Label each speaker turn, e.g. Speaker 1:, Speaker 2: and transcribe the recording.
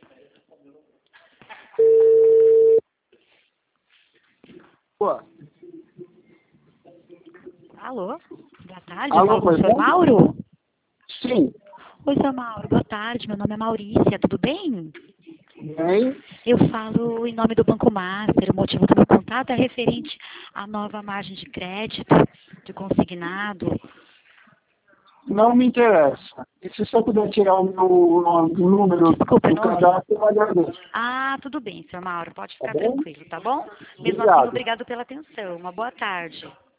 Speaker 1: Pô.
Speaker 2: Alô? Boa tarde,
Speaker 1: Alô,
Speaker 2: eu falo com o
Speaker 1: pois
Speaker 2: senhor
Speaker 1: não?
Speaker 2: Mauro?
Speaker 1: Sim.
Speaker 2: Oi, senhor Mauro, boa tarde, meu nome é Maurícia, tudo bem?
Speaker 1: Bem,
Speaker 2: Eu falo em nome do Banco Master, o motivo do meu contato é referente à nova margem de crédito, de consignado.
Speaker 1: não me interessa. E se você puder tirar o meu número
Speaker 2: Desculpe,
Speaker 1: do
Speaker 2: não ouvi.
Speaker 1: cadastro, eu agradeço.
Speaker 2: Ah, tudo bem, senhor Mauro, pode
Speaker 1: Tá
Speaker 2: ficar
Speaker 1: bom?
Speaker 2: tranquilo, tá bom? Mesmo assim,
Speaker 1: Obrigado.
Speaker 2: obrigado pela atenção, uma boa tarde.